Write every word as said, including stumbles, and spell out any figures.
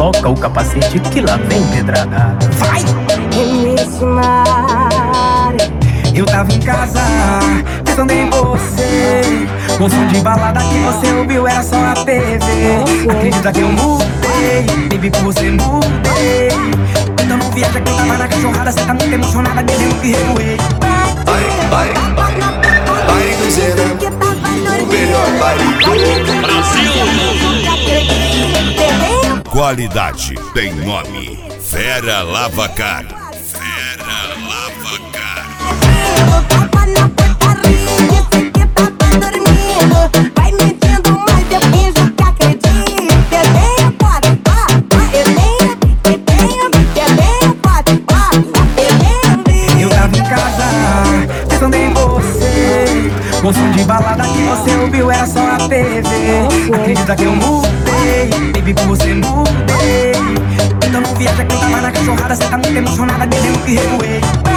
coloca o capacete que lá vem pedrada. Vai! Início mar. Eu tava em casa, pensando em você. O som de balada que você ouviu era só a T V. Acredita que eu mudei, baby, por você mudei. Então não viaja que eu tava na cachorrada. Cê tá muito emocionada, querendo que revoei. Vai, vai, vai, vai dizendo o melhor baile. Brasil! Qualidade tem nome. Fera Lavacar. Fera Lavacar. Tava na portaria, disse que tava dormindo. Vai mentindo, mas eu finjo que acredito. Eu tenho foto, ó, ó, eu tenho, eu tenho, eu tenho foto, ó, ó, eu tenho. Eu tava em casa, pensando em você. O som de balada que você ouviu era só a T V. Acredita que eu mudei, baby, por você mudei. Então não viaja que eu tava na cachorrada. Cê tá muito emocionada, querendo que revoei.